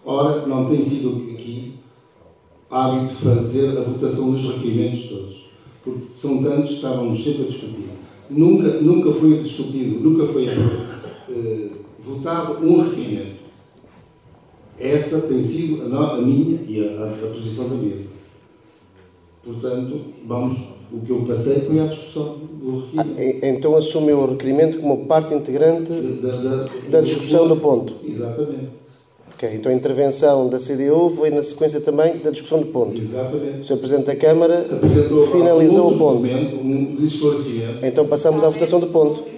Ora, não tem sido aqui hábito fazer a votação dos requerimentos todos, porque são tantos que estávamos sempre a discutir. Nunca foi discutido, nunca foi votado um requerimento. Essa tem sido a minha e a posição da mesa. Portanto, o que eu passei foi à discussão do requerimento. Então assumiu o requerimento como parte integrante da discussão do ponto. Exatamente. Ok, então a intervenção da CDU foi na sequência também da discussão do ponto. Exatamente. O Sr. Presidente da Câmara Apresentou finalizou o ponto. Um esclarecimento. Então passamos à votação do ponto.